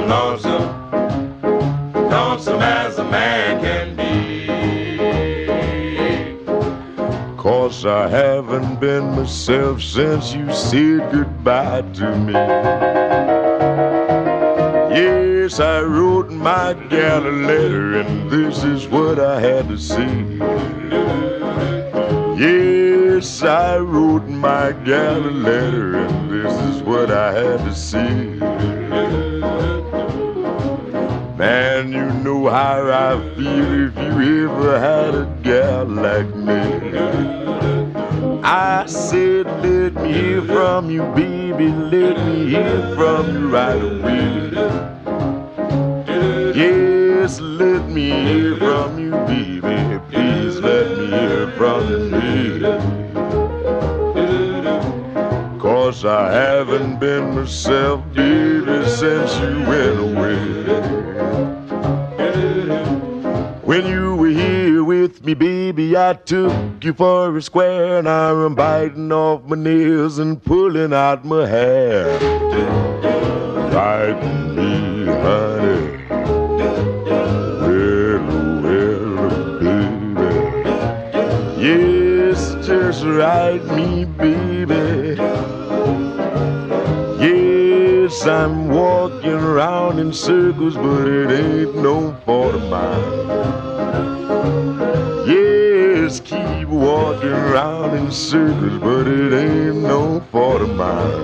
lonesome, lonesome as a man can be. 'Cause I haven't been myself since you said goodbye to me. Yes, I wrote my gal a letter, and this is what I had to say. Yes, I wrote my gal a letter, and this is what I had to say. Man, you know how I feel if you ever had a gal like me. I said, let me hear from you, baby, let me hear from you right away. Yes, let me hear from you, baby, please let me hear from you. 'Cause I haven't been myself, baby, since you went away. When you were here with me, baby, I took you for a square, and I'm biting off my nails and pulling out my hair. Ride me, honey, well, baby. Yes, just ride me, baby. Yes, I'm walking around in circles, but it ain't no fault of mine. Yes, keep walking around in circles, but it ain't no fault of mine.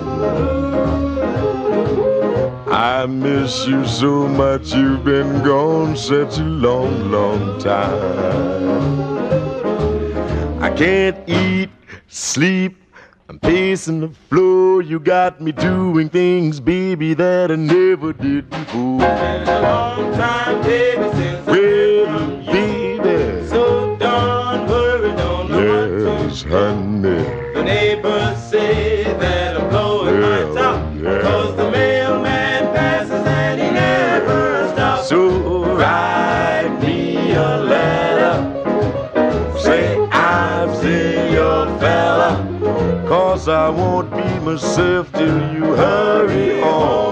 I miss you so much, you've been gone such a long, long time. I can't eat, sleep, I'm pacing the floor. You got me doing things, baby, that I never did before. It's been a long time, baby, since Well, baby, so don't worry, don't know yes, honey. The neighbors say that I'm blowing my top, yeah. 'cause the mailman passes and he never stops. So Write me a letter, say I've seen your fella, 'cause I won't be myself till you hurry on.